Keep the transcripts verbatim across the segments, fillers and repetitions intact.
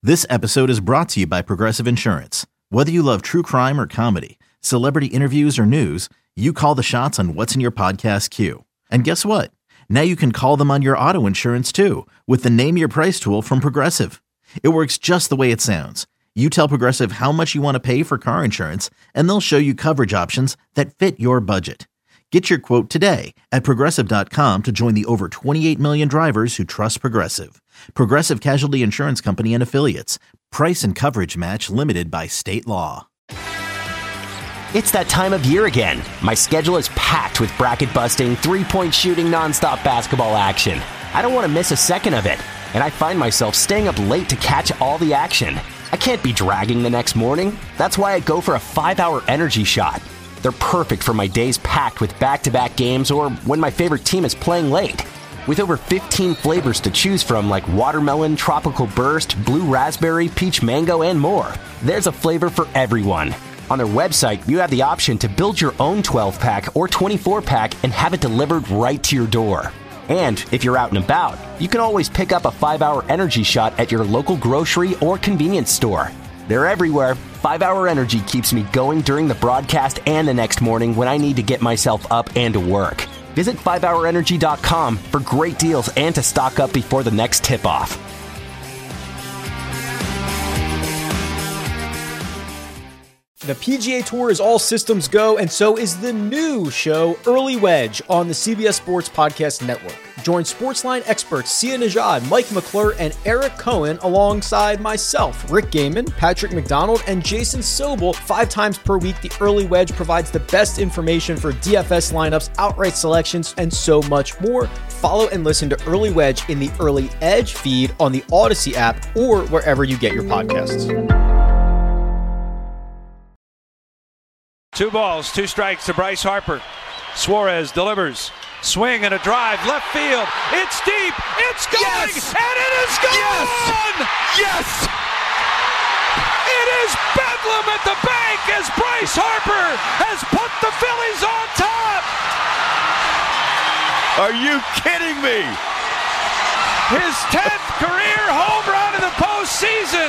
This episode is brought to you by Progressive Insurance. Whether you love true crime or comedy, celebrity interviews or news, you call the shots on what's in your podcast queue. And guess what? Now you can call them on your auto insurance too with the Name Your Price tool from Progressive. It works just the way it sounds. You tell Progressive how much you want to pay for car insurance, and they'll show you coverage options that fit your budget. Get your quote today at Progressive dot com to join the over twenty-eight million drivers who trust Progressive. Progressive Casualty Insurance Company and Affiliates. Price and coverage match limited by state law. It's that time of year again. My schedule is packed with bracket-busting, three-point shooting, nonstop basketball action. I don't want to miss a second of it, and I find myself staying up late to catch all the action. I can't be dragging the next morning. That's why I go for a five-hour energy shot. They're perfect for my days packed with back-to-back games or when my favorite team is playing late. With over fifteen flavors to choose from like watermelon, tropical burst, blue raspberry, peach mango, and more, there's a flavor for everyone. On their website, you have the option to build your own twelve-pack or twenty-four-pack and have it delivered right to your door. And if you're out and about, you can always pick up a five-hour energy shot at your local grocery or convenience store. They're everywhere. five-hour Energy keeps me going during the broadcast and the next morning when I need to get myself up and to work. Visit five hour energy dot com for great deals and to stock up before the next tip-off. The P G A Tour is all systems go, and so is the new show, Early Wedge, on the C B S Sports Podcast Network. Join Sportsline experts Sia Nejad, Mike McClure, and Eric Cohen alongside myself, Rick Gaiman, Patrick McDonald, and Jason Sobel. Five times per week, the Early Wedge provides the best information for D F S lineups, outright selections, and so much more. Follow and listen to Early Wedge in the Early Edge feed on the Odyssey app or wherever you get your podcasts. Two balls, two strikes to Bryce Harper. Suarez delivers. Swing and a drive, left field. It's deep. It's going. Yes. And it is gone. Yes. yes. It is bedlam at the bank as Bryce Harper has put the Phillies on top. Are you kidding me? His tenth career home run in the postseason.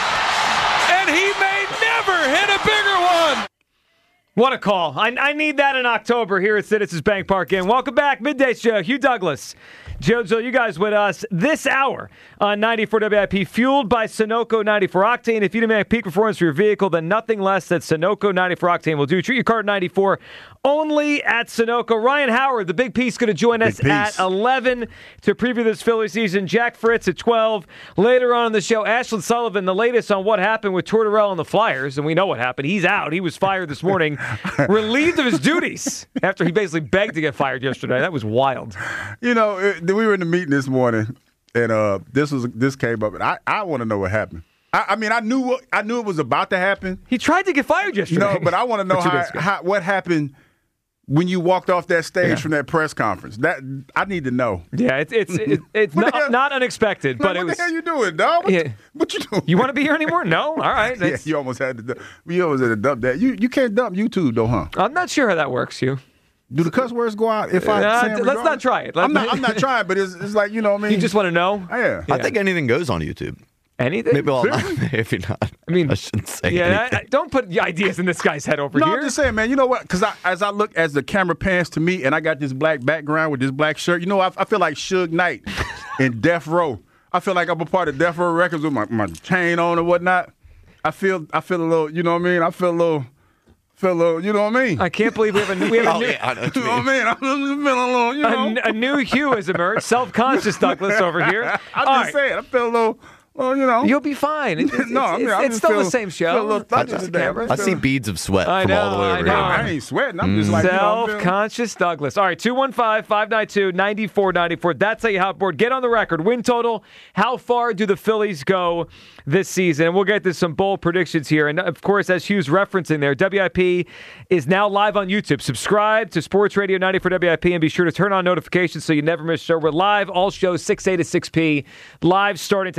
And he may never hit a bigger one. What a call. I, I need that in October here at Citizens Bank Park. And welcome back. Midday Show. Hugh Douglas. JoJo, you guys with us this hour on ninety-four W I P, fueled by Sunoco ninety-four Octane. If you demand peak performance for your vehicle, then nothing less than Sunoco ninety-four Octane will do. Treat your car at ninety-four only at Sunoco. Ryan Howard, the big piece, going to join us at eleven to preview this Philly season. Jack Fritz at twelve. Later on in the show, Ashlyn Sullivan, the latest on what happened with Tortorella and the Flyers. And we know what happened. He's out. He was fired this morning, relieved of his duties after he basically begged to get fired yesterday. That was wild. You know, it, we were in the meeting this morning, and uh, this was this came up, and I, I want to know what happened. I, I mean, I knew what, I knew it was about to happen. He tried to get fired yesterday. No, but I want to know how, how what happened when you walked off that stage yeah. from that press conference. That I need to know. Yeah, it's it's it's, it's not, not unexpected, like, but it was. What the hell you doing, dog? What, yeah. what you doing? You want to be here anymore? No. All right. yeah, you almost had to. You almost had to dump that. You you can't dump YouTube though, huh? I'm not sure how that works, you. Do the cuss words go out if I uh, say them Let's not try it. Let's I'm not, I'm not trying, but it's, it's like, you know what I mean? You just want to know? Yeah. yeah. I think anything goes on YouTube. Anything? Maybe, well, not, maybe not. I mean, I shouldn't say yeah, anything. I, don't put the ideas in this guy's head over no, here. I'm just saying, man, you know what? Because I, as I look, as the camera pans to me, and I got this black background with this black shirt, you know, I, I feel like Suge Knight in Death Row. I feel like I'm a part of Death Row Records with my, my chain on and whatnot. I feel I feel a little, you know what I mean? I feel a little... Feel a little, you know what I mean? I can't believe we have a, we have a oh, new, yeah, I know what you, you know what I mean? I'm just feeling a little, you know. A, a new Hugh has emerged. Self-conscious Douglas over here. I'm All just right. saying, I feel a little, well, you know. You'll be fine. It, it's, no, I mean, it's, I it's still feel, the same show. Feel a little I, just just I see beads of sweat I from know, all the way over I here. know. I ain't sweating. I'm just like, Self-conscious you know, Douglas. All right, two one five, five nine two, nine four nine four. That's how you hot board. Get on the record. Win total. How far do the Phillies go this season? And we'll get to some bold predictions here. And, of course, as Hugh's referencing there, W I P is now live on YouTube. Subscribe to Sports Radio ninety-four W I P and be sure to turn on notifications so you never miss a show. We're live, all shows six A to six P, live starting today. It's our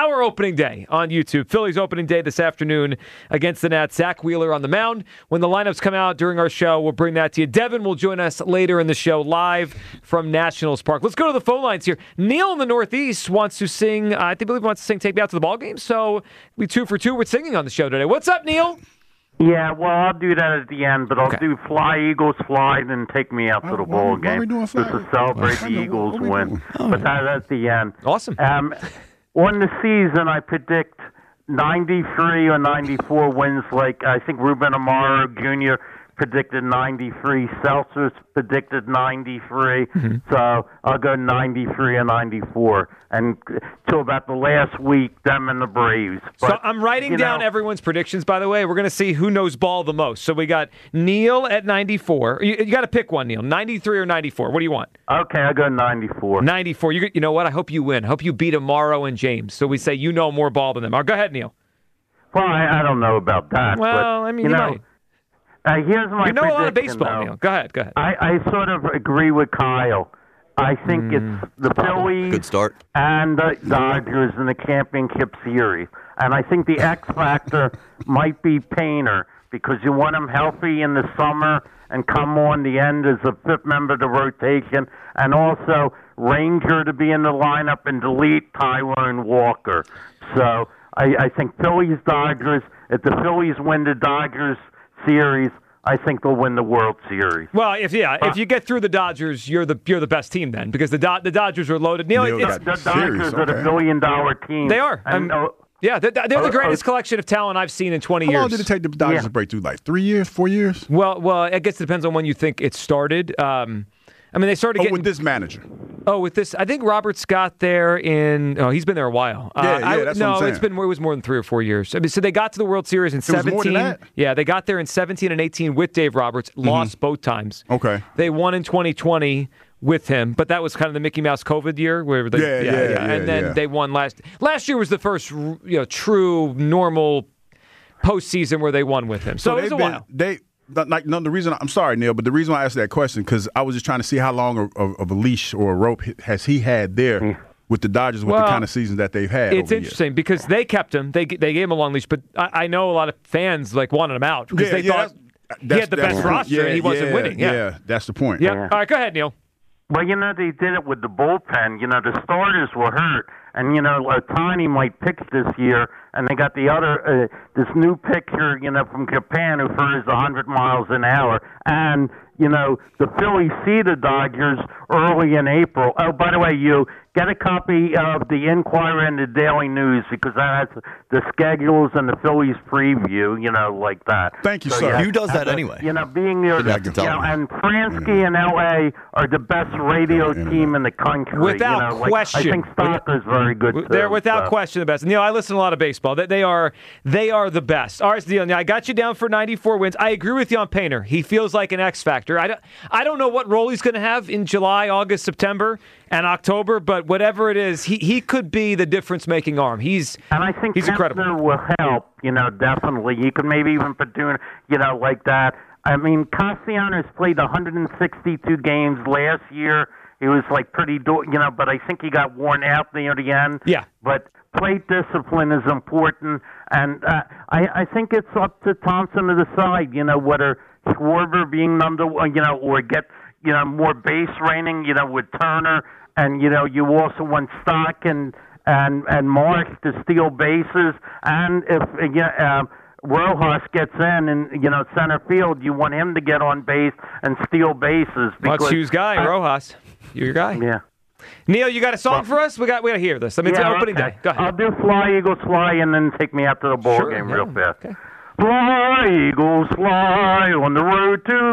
our opening day on YouTube. Phillies opening day this afternoon against the Nats. Zach Wheeler on the mound. When the lineups come out during our show, we'll bring that to you. Devin will join us later in the show live from Nationals Park. Let's go to the phone lines here. Neil in the Northeast wants to sing, uh, I think believe he wants to sing Take Me Out to the Ball Game, so we two for two with singing on the show today. What's up, Neil? Yeah, well, I'll do that at the end, but I'll Okay. do Fly Eagles Fly, then Take Me Out to the Why- ball why- why game. we doing Just Fly? to celebrate I the know, Eagles what we win. doing? But that at the end. Awesome. Um, on the season, I predict ninety-three or ninety-four wins. Like I think Ruben Amaro Junior predicted ninety-three. Seltzer's predicted ninety-three. Mm-hmm. So I'll go ninety-three and ninety-four. And till about the last week, them and the Braves. So But, I'm writing you down know, everyone's predictions, by the way. We're going to see who knows ball the most. So we got Neil at ninety-four. You, you got to pick one, Neil. ninety-three or ninety-four? What do you want? Okay, I'll go ninety-four. ninety-four. You, you know what? I hope you win. I hope you beat Amaro and James. So we say you know more ball than them. All right, go ahead, Neil. Well, I, I don't know about that. Well, but, I mean, you you know, might. Uh, here's my You know a lot of prediction, baseball, though. Neil. Go ahead, go ahead. I, I sort of agree with Kyle. I think Mm, it's the Phillies Good start. and the Dodgers in the championship series. And I think the X factor might be Painter because you want him healthy in the summer and come on the end as a fifth member of the rotation. And also Ranger to be in the lineup and delete Tyrone Walker. So I, I think Phillies, Dodgers. If the Phillies win the Dodgers series, I think they'll win the World Series. Well, if yeah, Uh, if you get through the Dodgers, you're the you're the best team then because the Do- the Dodgers are loaded. Neil, Neil it's, got- The Series, Dodgers are the okay. billion-dollar team. they are. And, I'm- uh, yeah, they're, they're the uh, greatest uh, collection of talent I've seen in twenty How years. long did it take the Dodgers Yeah. to break through? Like three years, four years? Well, well, I guess it depends on when you think it started. Um, I mean, they started Oh, getting with this manager. Oh, with this, I think Robert Scott there in. Oh, he's been there a while. Yeah, uh, yeah, I, that's no, what I'm saying. it's been more. It was more than three or four years. I mean, so they got to the World Series in was more seventeen. than that? Yeah, they got there in seventeen and eighteen with Dave Roberts. Lost both times. Mm-hmm. Okay. They won in twenty twenty with him, but that was kind of the Mickey Mouse COVID year where they, Yeah, yeah, yeah, and then yeah. they won last. Last year was the first, you know, true normal postseason where they won with him. So, it was they've a been- while. They like no. The reason I'm sorry, Neil, but the reason why I asked that question because I was just trying to see how long of, of, of a leash or a rope has he had there with the Dodgers with Well, the kind of seasons that they've had. It's over the years. interesting because they kept him. They they gave him a long leash, but I, I know a lot of fans like wanted him out because Yeah, they yeah, thought that's- he that's- had the that's best the point. roster Yeah, and he wasn't yeah, winning. Yeah. yeah, that's the point. Yeah. Yeah. All right, go ahead, Neil. Well, you know, they did it with the bullpen. You know, the starters were hurt. And, you know, Otani might pitch this year, and they got the other, uh, this new pitcher, you know, from Japan who throws one hundred miles an hour. And, you know, the Phillies see the Dodgers early in April. Oh, by the way, you get a copy of the Inquirer and the Daily News because that has the schedules and the Phillies preview, you know, like that. Thank you, So, sir. yeah, Who does that uh, anyway? You know, being there, Didn't have to you tell know, me. and Pransky and L A are the best radio Yeah, team in the country. Without you know, like, question. I think Stocker's very good too. They're without so. question the best. Neil, I listen to a lot of baseball. They, they are they are the best. All right, Neil, now I got you down for ninety-four wins. I agree with you on Painter. He feels like an X factor. I don't, I don't know what role he's going to have in July, August, September, and October, but whatever it is, he, he could be the difference-making arm. He's And I think he's incredible. Kempner will help, you know, definitely. You could maybe even put doing, you know, like that. I mean, Castellanos played one hundred sixty-two games last year. He was like pretty, do- you know, but I think he got worn out near the end. Yeah. But plate discipline is important, and uh, I, I think it's up to Thompson to decide, you know, whether Schwarber being number one, you know, or get, you know, more base raining, you know, with Turner, and you know, you also want Stock and and and Marsh to steal bases, and if uh, yeah, uh, Rojas gets in and you know center field, you want him to get on base and steal bases. Because, Let's choose guy, uh, Rojas. You're your guy. Yeah. Neil, you got a song for us? We got we got to hear this. I mean, it's Yeah, opening okay. day. Go ahead. I'll do Fly Eagles Fly and then take me out to the ball Sure, game yeah, real fast. okay. Fly, Eagles, fly on the road to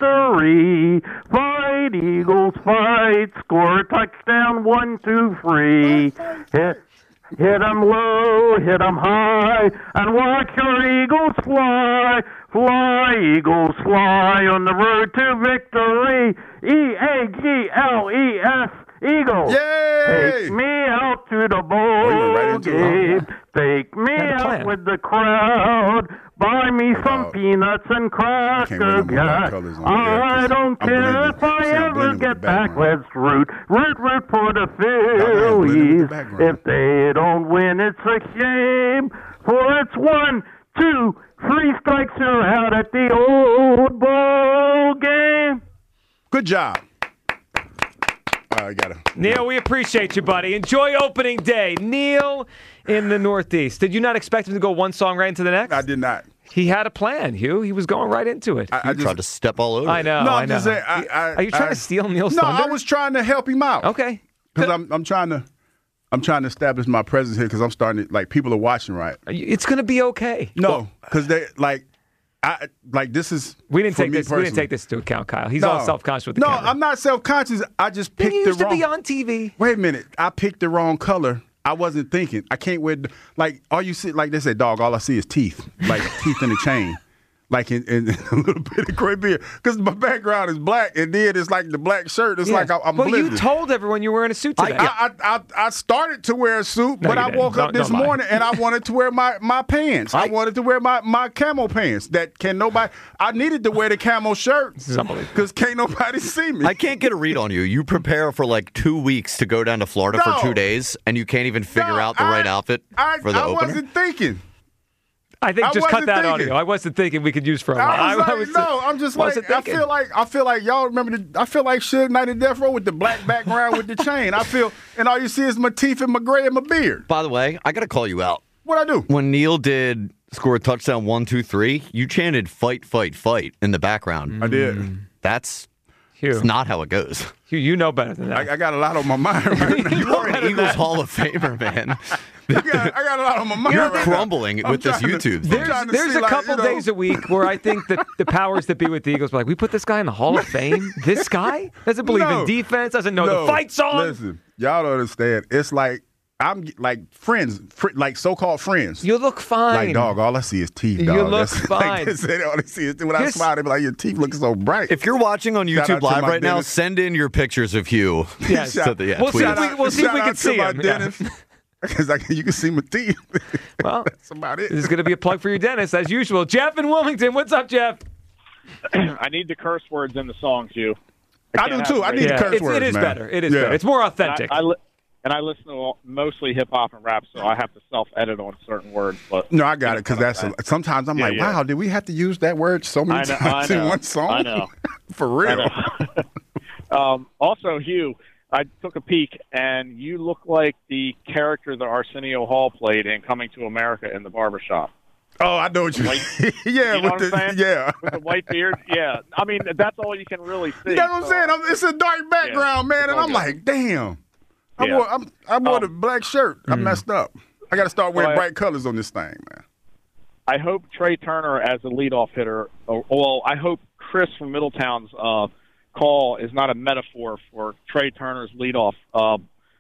victory. Fight, Eagles, fight. Score a touchdown, one, two, three. Hit, hit 'em low, hit 'em high, and watch your Eagles fly. Fly, Eagles, fly on the road to victory. E A G L E S. Eagles. Yay! Take me out to the Oh, you went right ball into it. game. Take me Had a out plan. with the crowd. Buy me some Oh. peanuts and can't wear no cracker more black jack. colors on I there, 'cause don't I'm care blending. if I See, I'm ever blending with get the back. background. Let's root, root, root for the blending with Phillies. the background. If they don't win, it's a shame. For it's one, two, three strikes, you're out at the old ball game. Good job. Uh, I got to. Neil, we appreciate you, buddy. Enjoy opening day. Neil in the Northeast. Did you not expect him to go one song right into the next? I did not. He had a plan, Hugh. He was going right into it. I, I You just tried to step all over. I it. know. No, I I'm know. just saying. I, I, Are you trying I, to steal Neil's No, thunder? I was trying to help him out. Okay. Because I'm, I'm trying to, I'm trying to establish my presence here because I'm starting to, like, people are watching, right? It's going to be okay. No, because they, like, I, like, this is. We didn't for take me this. We didn't personally. take this into account, Kyle. He's No. all self-conscious with the No, camera. I'm not self-conscious. I just Then picked you the used wrong. to be on T V. Wait a minute. I picked the wrong color. I wasn't thinking. I can't wear, like, all you see, like they say, dog, all I see is teeth. Like, teeth in a chain. Like, in, in a little bit of gray beard. Because my background is black, and then it's like the black shirt. It's Yeah. like I, I'm well, blended. you told everyone you were in a suit today. I, I, I, I started to wear a suit, No, but you I didn't. woke up Don't- this don't lie. morning and I wanted to wear my, my pants. I, I- wanted to wear my, my camo pants that can nobody. I needed to wear the camo shirt because can't nobody see me. I can't get a read on you. You prepare for like two weeks to go down to Florida No. for two days, and you can't even figure No, out the right I- outfit I, for the I opener. wasn't thinking. I think I just cut wasn't that thinking. audio. I wasn't thinking we could use for a while. I was like, was- no, I'm just like, wasn't I thinking. feel like, I feel like y'all remember the, I feel like Suge Knight and Death Row with the black background with the chain. I feel, and all you see is my teeth and my gray and my beard. By the way, I got to call you out. What I do? When Neil did score a touchdown one, two, three, you chanted fight, fight, fight in the background. I did. That's, Hugh, that's not how it goes. Hugh, you know better than that. I, I got a lot on my mind right now. You are an Eagles Hall of Famer, man. I got, I got a lot on my mind. You're right now. crumbling I'm with this trying to- YouTube. I'm thing. There's, trying to there's see, a like, couple you know- days a week where I think that the powers that be with the Eagles are like, we put this guy in the Hall of Fame? This guy doesn't believe No. in defense, doesn't know No, the fight song. Listen, y'all don't understand. It's like I'm like friends, fr- like so-called friends. You look fine. Like, dog, all I see is teeth, You dog. look That's, fine. Like, they say all they see is when I This- smile, they be like, your teeth look so bright. If you're watching on Shout out YouTube to Live my right now, dentist. send in your pictures of Hugh. Yes. So that- yeah, We'll see tweet if us. we- we'll see if shout we can out to see my him. Yeah. dentist. Because you can see my teeth. Well, That's about it. this is going to be a plug for your dentist, as usual. Jeff in Wilmington. What's up, Jeff? I need the curse words in the songs, you. I do too. I need Yeah, the curse it's, words, it is man. better. It is Yeah. better. It's more And authentic. I, I li- and I listen to mostly hip hop and rap, so I have to self edit on certain words. But No, I got it because that's a, sometimes I'm Yeah, like, yeah. wow, did we have to use that word so many I know- times I in know. one song? I know. For real. I know. um, also, Hugh, I took a peek, and you look like the character that Arsenio Hall played in Coming to America in the barbershop. Oh, I know what you White- yeah, You know with what the I'm saying? yeah. With the white beard? Yeah. I mean, that's all you can really see. That's what I'm so- saying. I'm, it's a dark background, man, it's and all I'm good. like, damn. I Yeah. wore, I'm, I wore Um, the black shirt. I messed up. I got to start wearing Well, I- bright colors on this thing, man. I hope Trey Turner as a leadoff hitter, or, well, I hope Chris from Middletown's uh, call is not a metaphor for Trey Turner's leadoff, uh,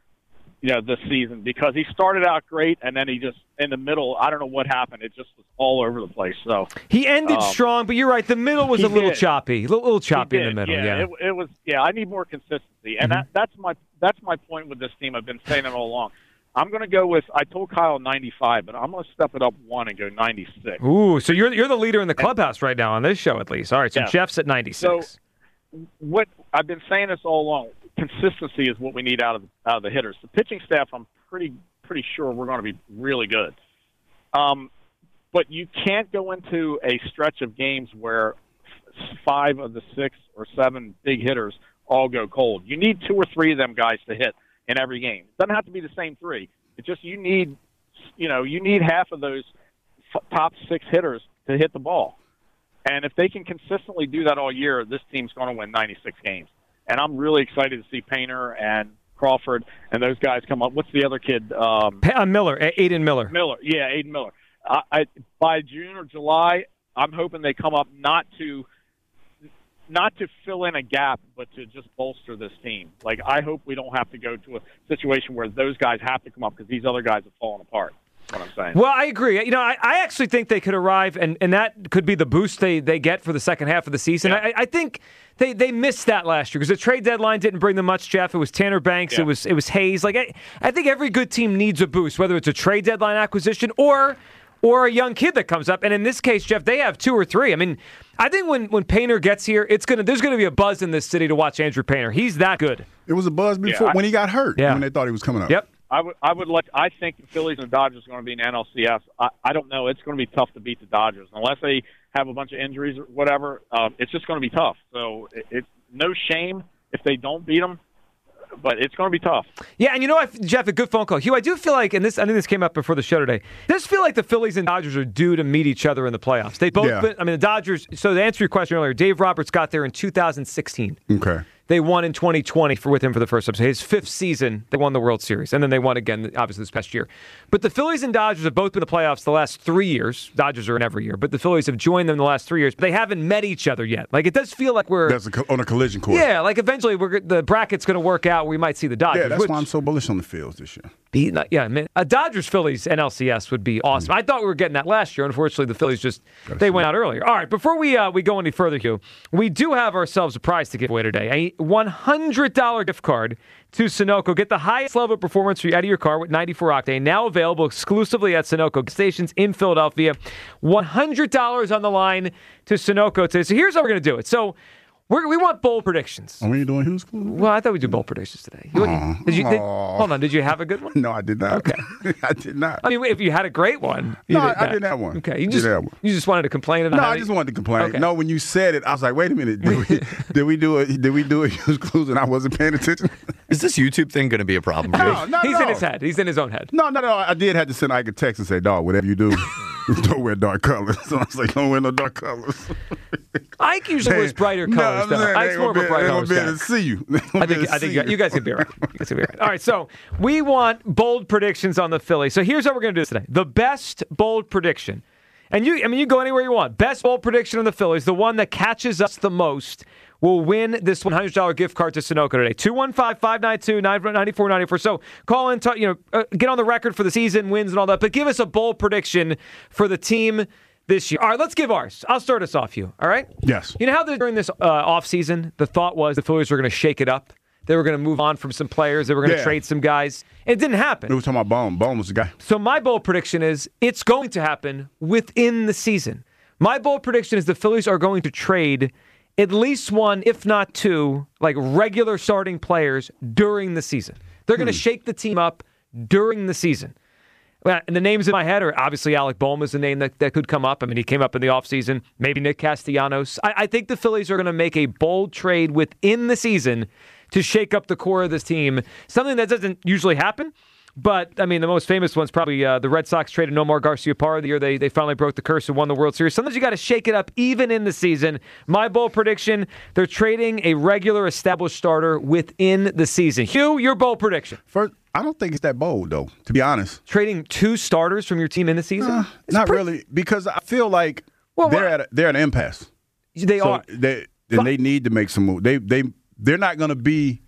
you know, this season, because he started out great and then he just in the middle, I don't know what happened. It just was all over the place. So he ended um, strong, but you're right. The middle was he a little did. choppy. A little, little choppy he in the did, middle. Yeah. It, it was. Yeah, I need more consistency, and Mhm. that that's my that's my point with this team. I've been saying it all along. I'm going to go with. I told Kyle ninety-five, but I'm going to step it up one and go ninety-six. Ooh, so you're you're the leader in the clubhouse right now on this show, at least. All right, so Yeah. Jeff's at ninety-six. What I've been saying this all along, consistency is what we need out of out of the hitters. The pitching staff, I'm pretty pretty sure we're going to be really good. Um, but you can't go into a stretch of games where f- five of the six or seven big hitters all go cold. You need two or three of them guys to hit in every game. It doesn't have to be the same three. It's just you need, you know, you need half of those f- top six hitters to hit the ball. And if they can consistently do that all year, this team's going to win ninety-six games. And I'm really excited to see Painter and Crawford and those guys come up. What's the other kid? Um, Pa- uh, Miller, A- Aiden Miller. Miller. Yeah, Aiden Miller. I, I, by June or July, I'm hoping they come up not to not to fill in a gap, but to just bolster this team. Like, I hope we don't have to go to a situation where those guys have to come up because these other guys have fallen apart. What I'm saying. Well, I agree. You know, I, I actually think they could arrive, and, and that could be the boost they, they get for the second half of the season. Yeah. I, I think they, they missed that last year because the trade deadline didn't bring them much, Jeff. It was Tanner Banks. Yeah. It was it was Hayes. Like I, I think every good team needs a boost, whether it's a trade deadline acquisition or or a young kid that comes up. And in this case, Jeff, they have two or three. I mean, I think when, when Painter gets here, it's gonna there's gonna be a buzz in this city to watch Andrew Painter. He's that good. It was a buzz before Yeah, I, when he got hurt. Yeah. When they thought he was coming up. Yep. I would, I would like. I think the Phillies and the Dodgers are going to be in N L C S. I, I don't know. It's going to be tough to beat the Dodgers unless they have a bunch of injuries or whatever. Um, it's just going to be tough. So it, it's no shame if they don't beat them, but it's going to be tough. Yeah, and you know what, Jeff, a good phone call. Hugh, I do feel like, and this I think this came up before the show today, I just feel like the Phillies and Dodgers are due to meet each other in the playoffs. They both, Yeah. been, I mean, the Dodgers, so to answer your question earlier, Dave Roberts got there in two thousand sixteen. Okay. They won in twenty twenty for with him for the first time. So his fifth season, they won the World Series. And then they won again, obviously, this past year. But the Phillies and Dodgers have both been in the playoffs the last three years. Dodgers are in every year. But the Phillies have joined them the last three years. But they haven't met each other yet. Like, it does feel like we're... That's a, co- on a collision course. Yeah, like eventually we're the bracket's going to work out. We might see the Dodgers. Yeah, that's which, why I'm so bullish on the Fields this year. Be, yeah, I mean, a Dodgers-Phillies N L C S would be awesome. I thought we were getting that last year. Unfortunately, the Phillies just, they went out earlier. All right, before we uh, we go any further, Hugh, we do have ourselves a prize to give away today. A one hundred dollars gift card to Sunoco. Get the highest level of performance for you out of your car with ninety-four octane. Now available exclusively at Sunoco stations in Philadelphia. one hundred dollars on the line to Sunoco today. So here's how we're going to do it. So We're, we want bold predictions. Are we doing who's cool? Well, I thought we'd do bold predictions today. You, Aw. did you? Did, Aw. hold on. Did you have a good one? No, I did not. Okay. I did not. I mean, if you had a great one, you No, did I that. didn't have one. Okay, you Did just have one. you just wanted to complain. And No, not I have just any- wanted to complain. Okay. No, when you said it, I was like, wait a minute. Did we, did we do it? Did we do it? Use clues and I wasn't paying attention. Is this YouTube thing going to be a problem for you? No, no, He's no. in his head. He's in his own head. No, no, no. I did have to send Ike a text and say, dog, whatever you do, don't wear dark colors. So I was like, don't wear no dark colors. Ike usually wears brighter colors. No, though. I'm saying, Ike's they more of a gonna be- bright they colors gonna be guy. able to see you. They gonna I be think able to I think see you, you guys can be right. You guys can be right. All right, so we want bold predictions on the Phillies. So here's how we're going to do this today. The best bold prediction. And you I mean you go anywhere you want. Best bold prediction on the Phillies, the one that catches us the most, will win this one hundred dollars gift card to Sunoco today. two one five, five nine two, nine four nine four. So call in, talk, you know, uh, get on the record for the season, wins and all that, but give us a bold prediction for the team this year. All right, let's give ours. I'll start us off, you. All right? Yes. You know how the, during this uh, offseason, the thought was the Phillies were going to shake it up? They were going to move on from some players. They were going to Yeah. trade some guys. It didn't happen. We were talking about Bone. Bone was the guy. So my bold prediction is it's going to happen within the season. My bold prediction is the Phillies are going to trade at least one, if not two, like regular starting players during the season. They're going to shake the team up during the season. Well, and the names in my head are obviously Alec Bohm is the name that, that could come up. I mean, he came up in the offseason. Maybe Nick Castellanos. I, I think the Phillies are going to make a bold trade within the season to shake up the core of this team. Something that doesn't usually happen. But, I mean, the most famous one's probably uh, the Red Sox traded Nomar Garciaparra the year they, they finally broke the curse and won the World Series. Sometimes you got to shake it up even in the season. My bold prediction, they're trading a regular established starter within the season. Hugh, your bold prediction. First, I don't think it's that bold, though, to be honest. Trading two starters from your team in the season? Uh, It's not pretty- really, because I feel like Well, they're well- at a, they're at an impasse. They So are. they and they need to make some move. They they they're not going to be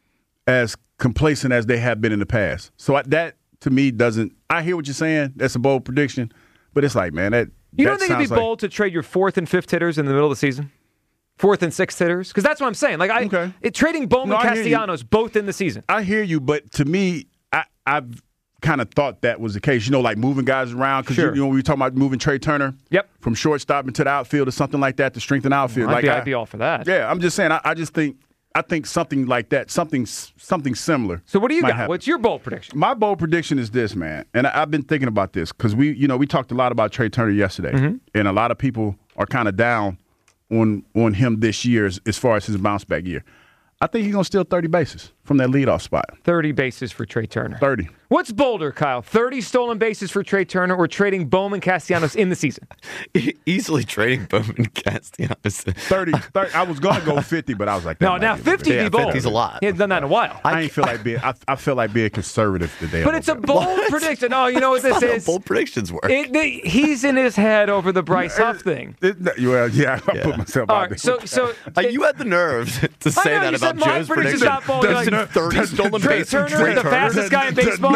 as complacent as they have been in the past. So I, that to me doesn't. I hear what you're saying. That's a bold prediction, but it's like, man, that You that don't think it'd be sounds like- bold to trade your fourth and fifth hitters in the middle of the season? Fourth and sixth hitters? Because that's what I'm saying. Like I, Okay. it, trading Bowman No, and I hear you. Castellanos both in the season. I hear you, but to me, I, I've kind of thought that was the case. You know, like moving guys around because Sure. you, you know we were talking about moving Trey Turner. Yep. From shortstop into the outfield or something like that to strengthen the outfield. I'd, like be, I, I'd be all for that. Yeah, I'm just saying. I, I just think I think something like that, something something similar. So what do you might got? happen. What's your bold prediction? My bold prediction is this, man, and I, I've been thinking about this because we, you know, we talked a lot about Trey Turner yesterday, Mm-hmm. and a lot of people are kind of down on on him this year as, as far as his bounce back year. I think he's gonna steal thirty bases from that leadoff spot. thirty bases for Trey Turner. thirty. What's bolder, Kyle? thirty stolen bases for Trey Turner or trading Bowman Castellanos in the season? E- Easily trading Bowman Castellanos. thirty, thirty. I was gonna go fifty, but I was like, that No, might now be a little fifty bit. would Yeah, be bold. fifty's a lot. He hasn't done that in a while. I ain't feel like being. I, I feel like being conservative today. But it's a bold prediction. Oh, you know what this That's is? how bold predictions work. It, the, he's in his head over the Bryce Huff thing. It, well, yeah, I Yeah. put myself All out right, there. so so Uh, you had the nerve to say know, that you about said my Joe's prediction's prediction. not bold. You're Doesn't like, thirty stolen Trey bases. Turner, Trey the fastest guy in baseball.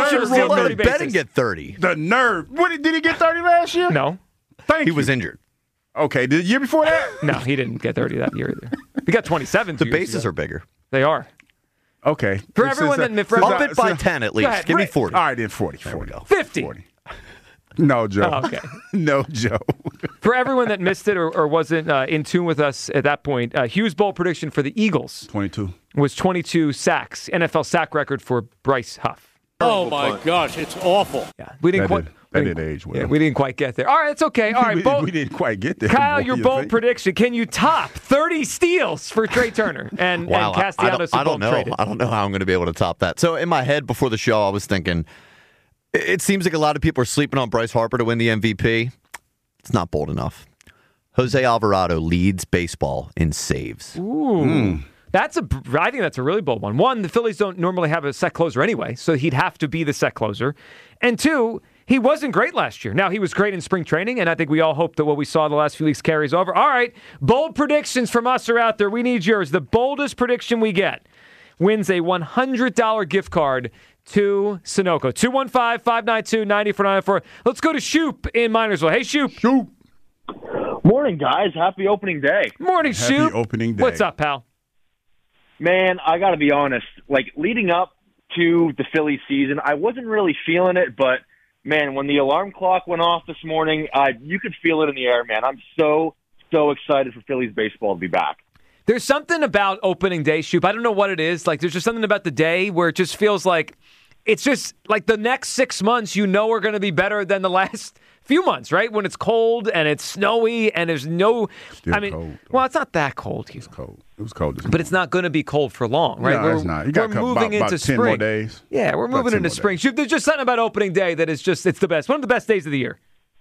nerve. should have Roll seen out thirty of bed and bases. get thirty. The nerve. What did, did he get thirty last year? No. Thank He you. was injured. Okay, the year before that? No, he didn't get thirty that year either. He got twenty-seven. The two years bases ago. are bigger. They are. Okay. For Since, everyone uh, that- for since Up I- it by since- ten at Go least. ahead, Give me Rick. forty. All right, then forty. forty. fifty. forty. No, Joe. Oh, okay. No, Joe. For everyone that missed it or, or wasn't uh, in tune with us at that point, uh, Hugh's bold prediction for the Eagles twenty-two. was twenty-two sacks, N F L sack record for Bryce Huff. Oh, my gosh, it's awful. Yeah, we didn't That quite. did- that we did didn't- age well. Yeah, we didn't quite get there. All right, it's okay. All right, we, bold, we didn't quite get there. Kyle, boy, your you bold think? prediction. Can you top thirty steals for Trey Turner and, Wow, and I, I Castellanos? don't, I don't know. Traded? I don't know how I'm going to be able to top that. So in my head before the show, I was thinking, it, it seems like a lot of people are sleeping on Bryce Harper to win the M V P. It's not bold enough. Jose Alvarado leads baseball in saves. Ooh. That's a, I think that's a really bold one. One, the Phillies don't normally have a set closer anyway, so he'd have to be the set closer. And two, he wasn't great last year. Now, he was great in spring training, and I think we all hope that what we saw the last few weeks carries over. All right, bold predictions from us are out there. We need yours. The boldest prediction we get wins a one hundred dollars gift card to Sunoco. two one five, five nine two, nine four nine four. Let's go to Shoop in Minersville. Hey, Shoop. Shoop. Morning, guys. Happy opening day. Morning, Happy Shoop. opening day. What's up, pal? Man, I got to be honest. Like, leading up to the Phillies season, I wasn't really feeling it, but, man, when the alarm clock went off this morning, uh, you could feel it in the air, man. I'm so, so excited for Phillies baseball to be back. There's something about opening day, Shoop. I don't know what it is. Like, there's just something about the day where it just feels like it's just like the next six months you know are going to be better than the last few months, right? When it's cold and it's snowy and there's no. Still I mean, cold, well, it's not that cold, Hugh. It's cold. It was cold this But it's not going to be cold for long, right? No, we're, it's not. You got we're a couple- moving about- into about spring. ten more days. Yeah, we're About moving ten into more spring. days. Shoop, there's just something about opening day that is just, it's the best. One of the best days of the year.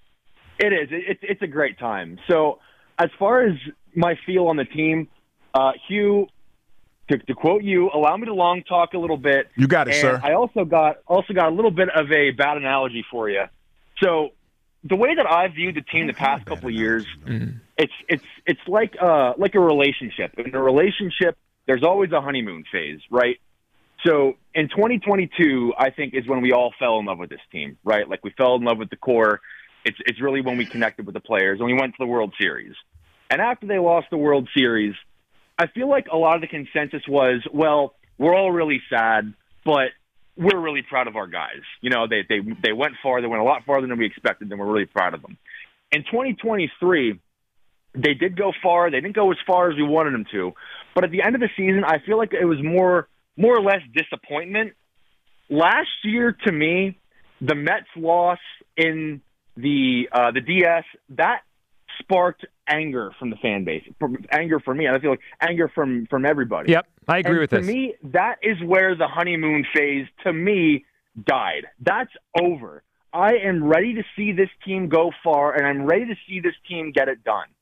It is. It, it's it's a great time. So, as far as my feel on the team, uh, Hugh, to, to quote you, allow me to long talk a little bit. You got it, and sir. I also got also got a little bit of a bad analogy for you. So, the way that I viewed the team the past couple of years, Mm. it's it's it's like uh like a relationship. In a relationship, there's always a honeymoon phase, right? So in twenty twenty-two, I think is when we all fell in love with this team, right? Like we fell in love with the core. It's it's really when we connected with the players and we went to the World Series. And after they lost the World Series, I feel like a lot of the consensus was, well, we're all really sad, but we're really proud of our guys. You know, they they they went far. They went a lot farther than we expected, and we're really proud of them. In twenty twenty-three, they did go far. They didn't go as far as we wanted them to. But at the end of the season, I feel like it was more more or less disappointment. Last year, to me, the Mets loss in the uh, the D S, that sparked anger from the fan base, anger from me. I feel like anger from, from everybody. Yep, I agree and with to this. To me, that is where the honeymoon phase, to me, died. That's over. I am ready to see this team go far, and I'm ready to see this team get it done.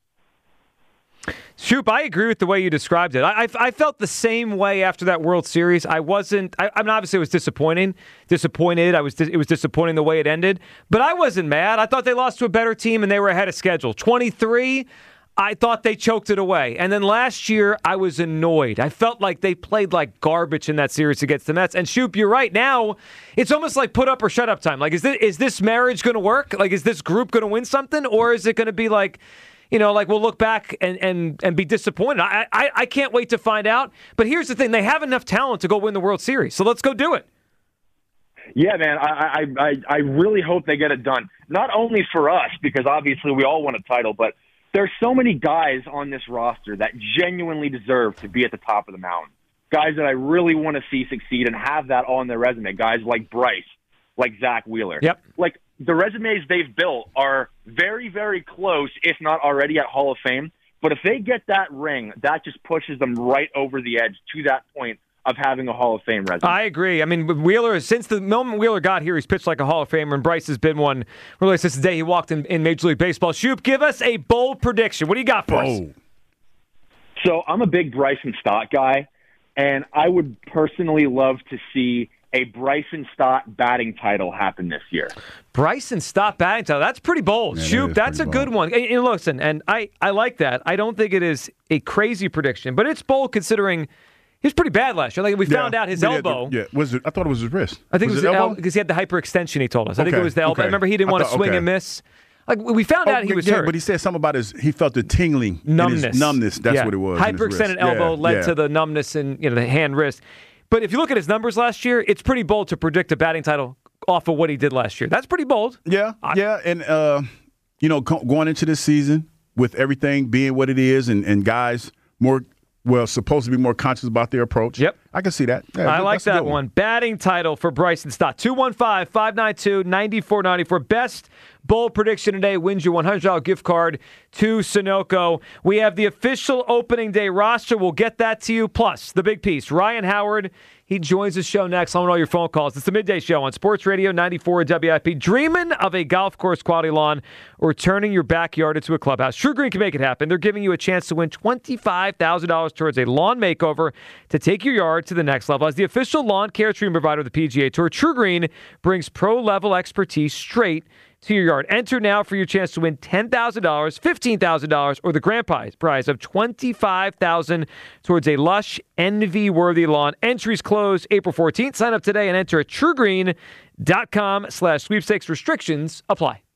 Shoop, I agree with the way you described it. I, I, I felt the same way after that World Series. I wasn't. I, I mean, obviously, it was disappointing. Disappointed. I was. It was disappointing the way it ended. But I wasn't mad. I thought they lost to a better team and they were ahead of schedule. twenty-three. I thought they choked it away. And then last year, I was annoyed. I felt like they played like garbage in that series against the Mets. And Shoop, you're right. Now, it's almost like put up or shut up time. Like, is this, is this marriage going to work? Like, is this group going to win something? Or is it going to be like, you know, like we'll look back and, and, and be disappointed? I, I I can't wait to find out. But here's the thing. They have enough talent to go win the World Series. So let's go do it. Yeah, man, I, I, I, I really hope they get it done. Not only for us, because obviously we all want a title, but there's so many guys on this roster that genuinely deserve to be at the top of the mountain. Guys that I really want to see succeed and have that on their resume. Guys like Bryce, like Zach Wheeler. Yep. Like the resumes they've built are very, very close, if not already at Hall of Fame. But if they get that ring, that just pushes them right over the edge to that point of having a Hall of Fame resume. I agree. I mean, Wheeler, since the moment Wheeler got here, he's pitched like a Hall of Famer, and Bryce has been one really since the day he walked in, in Major League Baseball. Shoop, give us a bold prediction. What do you got for us? So I'm a big Bryson Stott guy, and I would personally love to see a Bryson Stott batting title happen this year. Bryson Stott batting title. That's pretty bold. Yeah, that Shoop, is that's a pretty good bold. one. And, and listen, and I, I like that. I don't think it is a crazy prediction, but it's bold considering He was pretty bad last year. Like we found yeah, out his yeah, elbow. Yeah, was it? I thought it was his wrist. I think was it was it elbow because he had the hyperextension. He told us. I okay, think it was the elbow. okay. Remember, he didn't I want to thought, swing okay. and miss. Like we found oh, out he was yeah, hurt. But he said something about his. He felt the tingling, numbness. In his numbness. That's yeah. what it was. Hyperextended elbow yeah, led yeah. to the numbness in you know the hand wrist. But if you look at his numbers last year, it's pretty bold to predict a batting title off of what he did last year. That's pretty bold. Yeah, I, yeah, and uh, you know, co- going into this season with everything being what it is, and, and guys more. Well, supposed to be more conscious about their approach. Yep. I can see that. Yeah, I like that one. one. Batting title for Bryson Stott. two one five, five nine two, nine four nine four. Best bold prediction today wins you one hundred dollars gift card to Sunoco. We have the official opening day roster. We'll get that to you. Plus, the big piece, Ryan Howard. He joins the show next on all your phone calls. It's the Midday Show on Sports Radio ninety-four W I P. Dreaming of a golf course quality lawn or turning your backyard into a clubhouse? True Green can make it happen. They're giving you a chance to win twenty-five thousand dollars towards a lawn makeover to take your yard to the next level. As the official lawn care treatment provider of the P G A Tour, True Green brings pro-level expertise straight to your yard. Enter now for your chance to win ten thousand dollars, fifteen thousand dollars, or the grand prize, prize of twenty-five thousand dollars towards a lush, envy-worthy lawn. Entries close April fourteenth. Sign up today and enter at truegreen dot com slash sweepstakes. Restrictions apply.